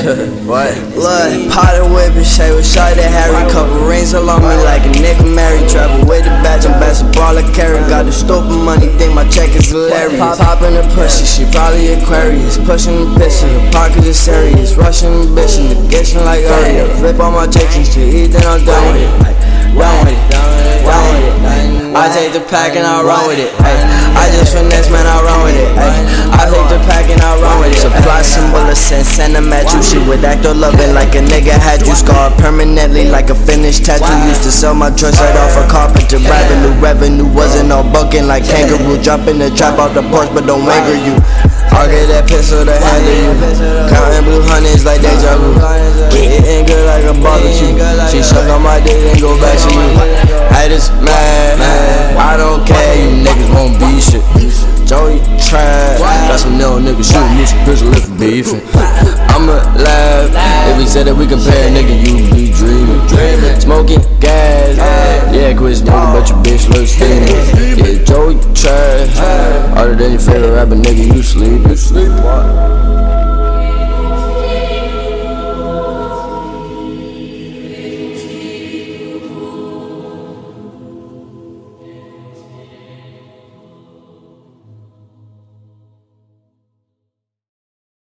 What? Look, pot and whip and shade with shot at Harry. Couple rings along me like a nigga married. Travel with the badge and basketball I carry. Got the stupid money, think my check is hilarious. Poppin' the pussy, she probably Aquarius. Pushing the pistol, the pocket is serious. Rushing the bitch and the getting like earlier. Flip all my checks and shit, eat then I'm done with it. Done with it, done with it. I take the pack and I run with it. I just finesse, man, I run with it. I take the pack and I run with it. Supply symbol of sense, send them at you. Shit with actor loving like a nigga had you scarred permanently like a finished tattoo. Used to sell my drugs right off a carpenter. Revenue wasn't all bucking like kangaroo. Dropping the trap out the porch, but don't anger you. I'll get that pistol to handle you. Counting blue hundreds like deja vu. Getting good like a barbecue. She suck on my dick and go back to you. Haters mad, I don't care, you niggas won't be shit. Joey trash, got some little niggas shooting me some pistol if we beefing. I'ma laugh, if we said that we compare, nigga, you be dreaming. Smoking gas, yeah, quit smoking, but your bitch looks steamy. Yeah, Joey trash, other than your favorite rapper, nigga, you sleep.